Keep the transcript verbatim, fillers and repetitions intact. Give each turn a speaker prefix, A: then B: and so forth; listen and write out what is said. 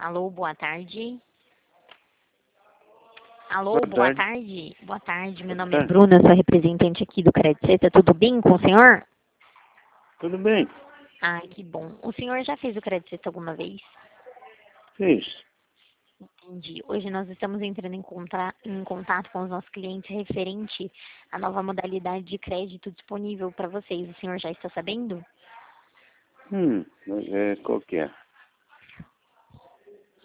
A: Alô, boa tarde. Alô,
B: Boa
A: boa
B: tarde.
A: tarde. Boa tarde, meu
B: Boa
A: nome é
B: tarde.
A: Bruna, sou representante aqui do Crediceta. Tudo bem com o senhor?
B: Tudo bem?
A: Ai, que bom. O senhor já fez o Crediceta alguma vez?
B: Fiz.
A: Entendi. Hoje nós estamos entrando em, contra... em contato com os nossos clientes referente à nova modalidade de crédito disponível para vocês. O senhor já está sabendo?
B: Hum, é, qual que é?